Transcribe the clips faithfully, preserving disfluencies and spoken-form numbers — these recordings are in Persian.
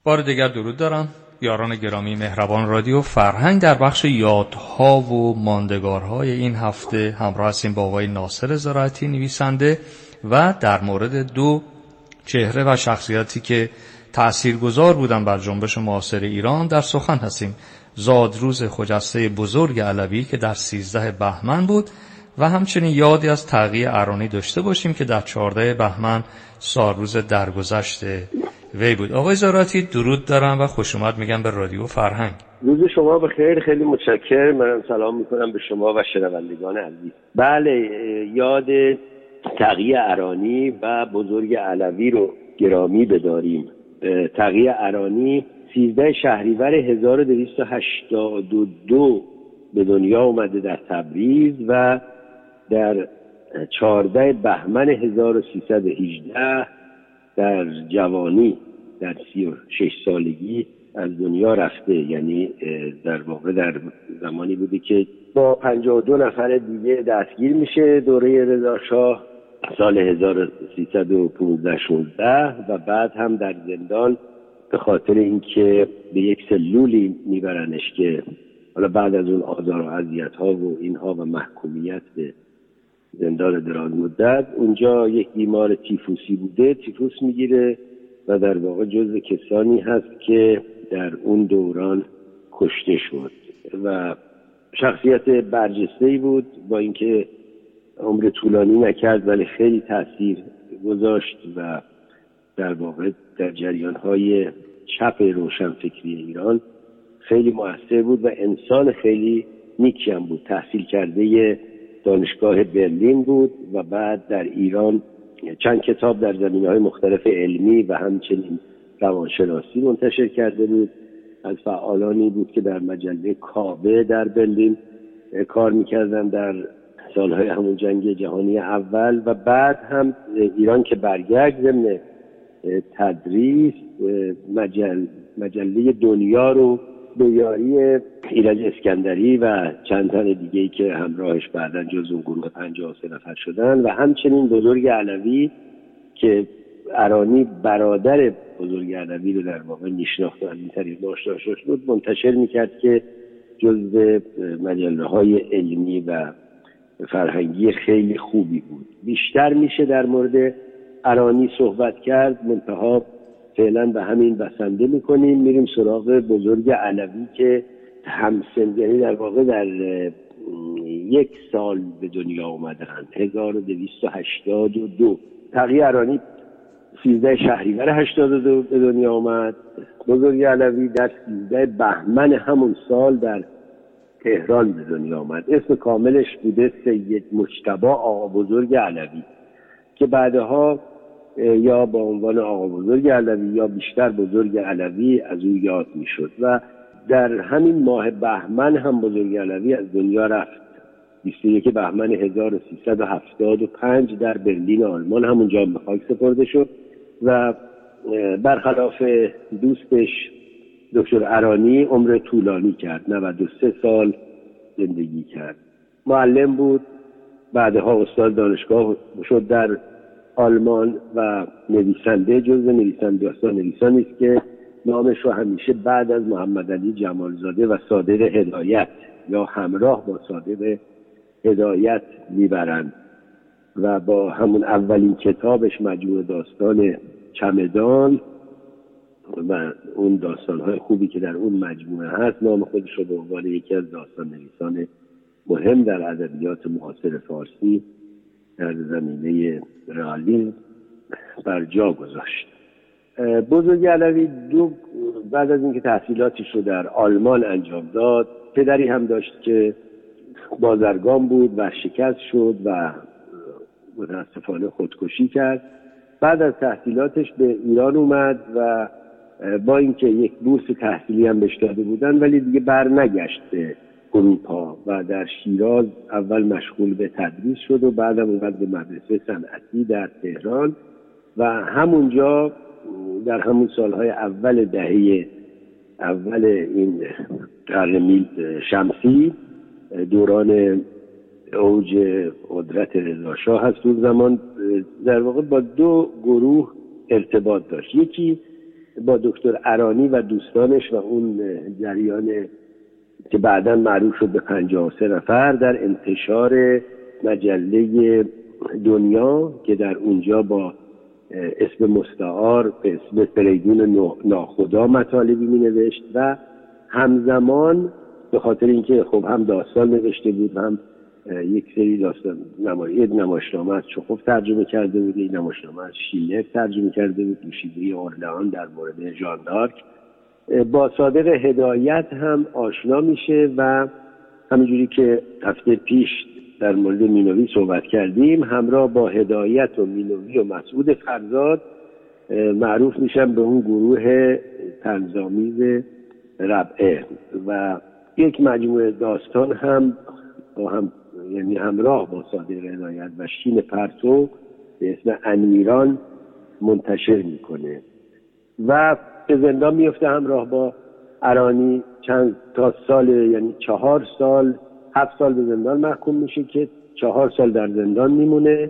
بار دیگر درود دارم یاران گرامی مهربان رادیو فرهنگ. در بخش یادها و ماندگارهای این هفته همراه هستیم با آقای ناصر زراعتی نویسنده و در مورد دو چهره و شخصیتی که تأثیرگذار بودن بر جنبش معاصر ایران در سخن هستیم. زادروز خجسته بزرگ علوی که در سیزده بهمن بود و همچنین یادی از تقی ارانی داشته باشیم که در چهارده بهمن سالروز درگذشت وی بود. آقای زراعتی درود دارم و خوش اومد میگم به رادیو فرهنگ. روز شما بخیر، خیلی متشکرم. من سلام میکنم به شما و شنوندگان عزیز. بله، یاد تقی ارانی و بزرگ علوی رو گرامی بداریم. تقی ارانی سیزده شهریور هزار و دویست و هشتاد و دو به دنیا اومده در تبریز و در چهارده بهمن هزار و سیصد و هجده در جوانی در سی و شش سالگی از دنیا رفته. یعنی در واقع در زمانی بوده که با پنجاه و دو نفر دیگه دستگیر میشه دوره رضا شاه سال هزار و سیصد و پانزده شانزده و بعد هم در زندان به خاطر اینکه به یک سلولی میبرنش که حالا بعد از اون آزار و اذیت ها و اینها و محکومیت به زندان دراز مدت اونجا یک بیمار تیفوسی بوده، تیفوس میگیره و در واقع جزو کسانی هست که در اون دوران کشته شد و شخصیت برجسته‌ای بود، با اینکه عمر طولانی نکرد ولی خیلی تأثیر گذاشت و در واقع در جریان‌های چپ روشنفکری ایران خیلی مؤثر بود و انسان خیلی نیکی هم بود. تحصیل کرده دانشگاه برلین بود و بعد در ایران چند کتاب در زمینه‌های مختلف علمی و همچنین روانشناسی منتشر کرده بود. از فعالانی بود که در مجله کاوه در برلین کار می‌کردن در سالهای همون جنگ جهانی اول و بعد هم ایران که برگشت ضمن تدریس مجل مجله دنیا رو به یاری ایرج اسکندری و چند تن دیگه‌ای که همراهش بعداً جزو اون گروه پنجاه و سه نفر شدن و همچنین بزرگ علوی که ارانی برادر بزرگ علوی رو در واقع میشناخت و از این طریق آشناش بود، منتشر میکرد که جزو مجله‌های علمی و فرهنگی خیلی خوبی بود. بیشتر میشه در مورد ارانی صحبت کرد، منتها فعلا به همین بسنده میکنیم. میریم سراغ بزرگ علوی که همسن، یعنی در واقع در یک سال به دنیا اومدن، هزار و دویست و هشتاد و دو. تقی ارانی سیزده شهریور هشتاد و دو به دنیا اومد. بزرگ علوی در سیزده بهمن همون سال در تهران به دنیا اومد. اسم کاملش بوده سید مجتبی آقا بزرگ علوی که بعدها یا با عنوان آقا بزرگ علوی یا بیشتر بزرگ علوی از او یاد میشد و در همین ماه بهمن هم بزرگ علوی از دنیا رفت. بیست و یک بهمن هزار و سیصد و هفتاد و پنج در برلین آلمان همونجا به خاک سپرده شد و برخلاف دوستش دکتر ارانی عمر طولانی کرد، نود و سه سال زندگی کرد. معلم بود، بعدها استاد دانشگاه شد در آلمان و نویسنده، جزو نویسنده داستان نویسانی است که نامش رو همیشه بعد از محمد علی جمالزاده و صادق هدایت یا همراه با صادق هدایت میبرند و با همون اولین کتابش مجموعه داستان چمدان و اون داستان‌های خوبی که در اون مجموعه هست نام خودش رو به عنوان یکی از داستان نویسان مهم در ادبیات معاصر فارسی در زمینه رئالیسم بر جا گذاشت. بزرگ علوی دو بعد از اینکه تحصیلاتش رو در آلمان انجام داد، پدری هم داشت که بازرگان بود و شکست شد و متاسفانه خودکشی کرد. بعد از تحصیلاتش به ایران اومد و با اینکه یک بورس تحصیلی هم بهش داده بودن ولی دیگه بر نگشت به اروپا و در شیراز اول مشغول به تدریس شد و بعدم اومد به مدرسه صنعتی در تهران و همونجا در همون سالهای اول دهه اول این قرن شمسی دوران اوج قدرت رضا شاه هست، اون زمان در واقع با دو گروه ارتباط داشت. یکی با دکتر ارانی و دوستانش و اون جریان که بعداً معروف شد به پنجاه و سه نفر در انتشار مجله دنیا که در اونجا با اسم مستعار به اسم فریدون ناخدا مطالبی می نوشت و همزمان به خاطر اینکه خب هم داستان نوشته بود هم یک سری داستان نمایی نمایشنامه از چخوف ترجمه کرده بود، یک نمایشنامه از شیلر ترجمه کرده بود، دوشیزه اورلئان در مورد ژان دارک. با صادق هدایت هم آشنا میشه و همینجوری که هفته پیش در مورد مینوی صحبت کردیم، همراه با هدایت و مینوی و مسعود فرزاد معروف میشن به اون گروه طنزآمیز ربعه و یک مجموعه داستان هم با هم یعنی همراه با صادق هدایت و شین پرتو به اسم امیران منتشر میکنه و به زندان میفته همراه با ارانی. چند تا سال یعنی چهار سال هفت سال به زندان محکوم میشه که چهار سال در زندان میمونه.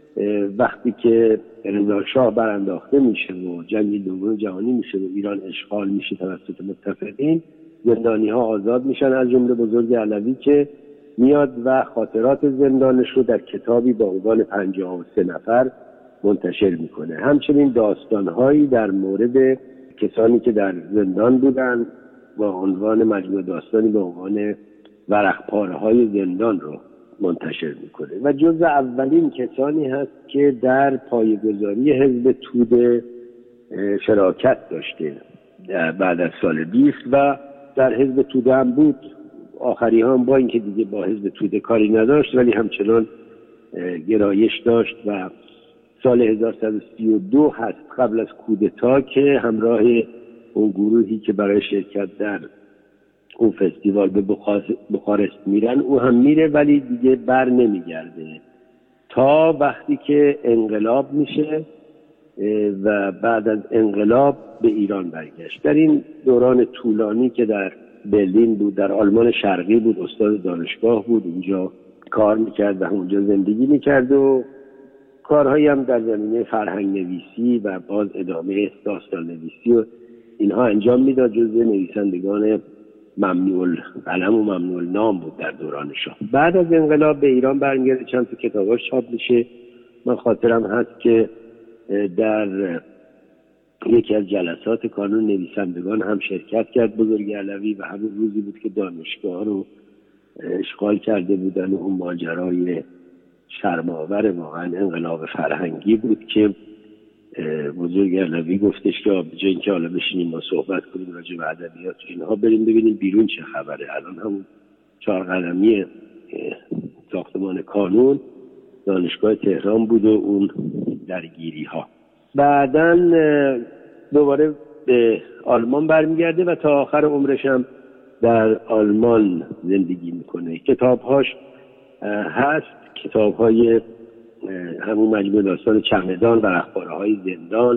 وقتی که رضا شاه برانداخته میشه و جنگ دوم جهانی میشه و ایران اشغال میشه توسط متفقین، زندانی ها آزاد میشن از جمله بزرگ علوی که میاد و خاطرات زندانش رو در کتابی با عنوان پنجاه و سه نفر منتشر میکنه. همچنین داستانهایی در مورد کسانی که در زندان بودن با عنوان مجموعه داستانی با عنوان ورق‌پاره های زندان رو منتشر میکنه و جزو اولین کسانی هست که در پایه‌گذاری حزب توده شراکت داشته بعد از سال بیست و در حزب توده هم بود. آخری هم با اینکه دیگه با حزب توده کاری نداشت ولی همچنان گرایش داشت و سال هزار و صد و سی و دو هست قبل از کودتا که همراه اون گروهی که برای شرکت در اون فستیوال به بخارست میرن او هم میره ولی دیگه بر نمیگرده تا وقتی که انقلاب میشه و بعد از انقلاب به ایران برگشت. در این دوران طولانی که در برلین بود، در آلمان شرقی بود، استاد دانشگاه بود، اونجا کار میکرد و اونجا زندگی میکرد و کارهایی هم در زمینه فرهنگ نویسی و باز ادامه داستان نویسی و اینها انجام میداد. جزو نویسندگان ممنوع القلم و ممنوع النام بود در دوران شاه. بعد از انقلاب به ایران برمیگرده، چند تا کتاباش چاپ میشه. من خاطرم هست که در یکی از جلسات کانون نویسندگان هم شرکت کرد بزرگ علوی و همون روزی بود که دانشگاه رو اشغال کرده بودن و اون ماجرای شرم‌آور واقعا انقلاب فرهنگی بود که بزرگ علوی گفتش که به جای اینکه حالا بشینیم ما صحبت کنیم راجع به ادبیات و اینها، بریم ببینیم بیرون چه خبره. الان همون چهار قدمی ساختمان کانون دانشگاه تهران بود و اون درگیری ها. بعداً دوباره به آلمان برمیگرده و تا آخر عمرش هم در آلمان زندگی میکنه. کتابهاش هست، کتابهای همون مجموعه داستان چمدان و ورق‌پاره‌های زندان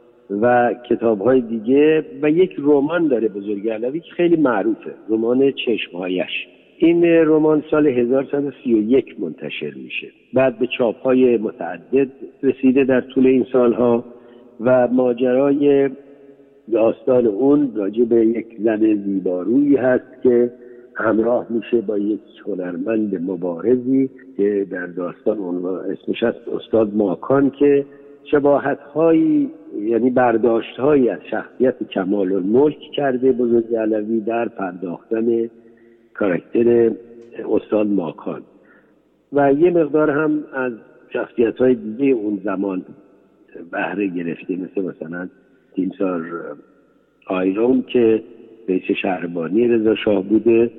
و کتابهای دیگه و یک رمان داره بزرگ علوی که خیلی معروفه، رمان چشمهایش. این رمان سال هزار و صد و سی و یک منتشر میشه، بعد به چاپ‌های متعدد رسیده در طول این سالها و ماجرای داستان اون راجع به یک زن زیبارویی هست که همراه میشه با یک هنرمند مبارزی که در داستان اسمش هست استاد ماکان که شباهت‌هایی یعنی برداشت‌هایی از شخصیت کمال الملک کرده بزرگ علوی در پرداختن کاراکتر استاد ماکان و یه مقدار هم از شخصیت‌های دیگه اون زمان بهره گرفته، مثل مثلا تیمسار آیرون که رئیس شهربانی رضا شاه بوده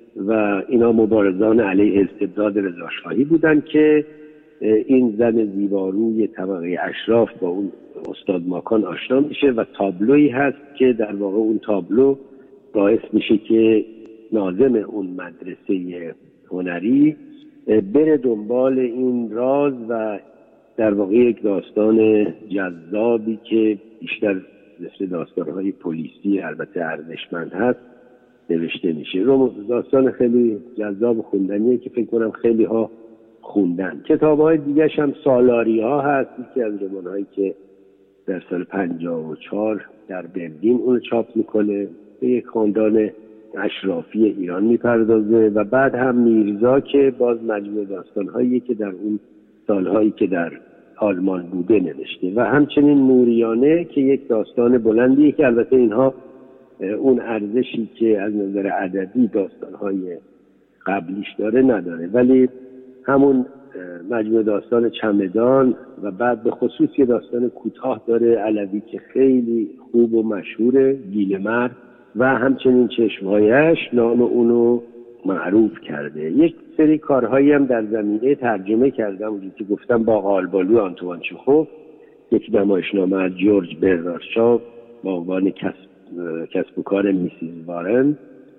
و اینا مبارزان علیه استبداد رضا شاهی بودن که این زن زیباروی طبقه اشراف با اون استاد ماکان آشنا میشه و تابلویی هست که در واقع اون تابلو باعث میشه که ناظم اون مدرسه هنری بره دنبال این راز و در واقع یک داستان جذابی که بیشتر مثل داستان‌های پلیسی البته ارزشمند هست نوشته میشه. داستان خیلی جذاب و خوندنیه که فکر کنم خیلی ها خوندن. کتاب‌های دیگه‌ش هم سالاری ها هست، یکی از رمان‌هایی که در سال پنجاه و چهار در برلین اون چاپ میکنه، به یک خاندان اشرافی ایران میپردازه و بعد هم میرزا که باز مجموعه داستانهایی که در اون سالهایی که در آلمان بوده نوشته و همچنین موریانه که یک داستان بلندیه که البته اینها اون ارزشی که از نظر ادبی داستانهای قبلیش داره نداره، ولی همون مجموعه داستان چمدان و بعد به خصوص یه داستان کوتاه داره علوی که خیلی خوب و مشهوره، گیلمرد، و همچنین چشمهایش نام اونو معروف کرده. یک سری کارهایی هم در زمینه ترجمه کردم اونجوری که گفتم، با آلبالو آنتوان چخوف، یک نمایشنامه از جورج برنارد شاو با عنوان کسب کسب و کار میسیز وارن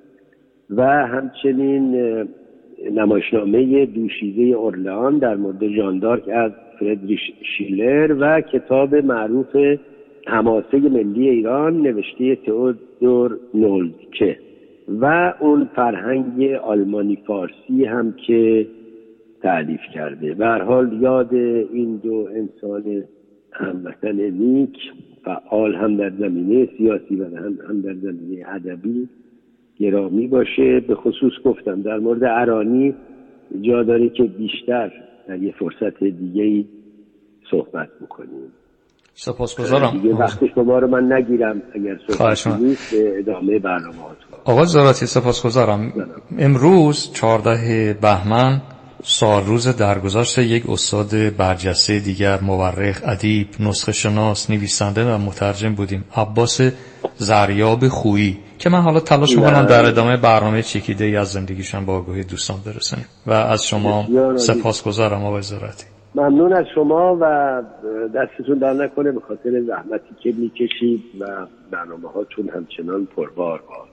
و همچنین نمایشنامه دوشیزه اورلئان در مورد ژان دارک از فردریش شیلر و کتاب معروف حماسه ملی ایران نوشته تئودور نولدکه و اون فرهنگ آلمانی فارسی هم که تألیف کرده. به هر حال یاد این دو انسان هموطن نیک، فعال هم در زمینه سیاسی و هم, هم در زمینه ادبی، گرامی باشه. به خصوص گفتم در مورد ارانی جا داره که بیشتر در یه فرصت دیگه‌ای صحبت بکنیم. سپاسگزارم. دیگه وقت شما رو من نگیرم، اگر صحبتی نیست به ادامه برنامه‌هاتون. آقا زاراتی سپاسگزارم. امروز چهاردهم بهمن سالروز درگذشت یک استاد برجسته دیگر، مورخ، ادیب، نسخه شناس، نویسنده و مترجم بودیم، عباس زریاب خویی، که من حالا تلاش می‌کنم در ادامه برنامه چکیده‌ای از زندگیشون با آگاهی دوستان برسونیم و از شما سپاسگزارم آقای زاراتی. ممنون از شما و دستتون در نکنه به خاطر زحمتی که میکشید و برنامه هاتون همچنان پربار باد.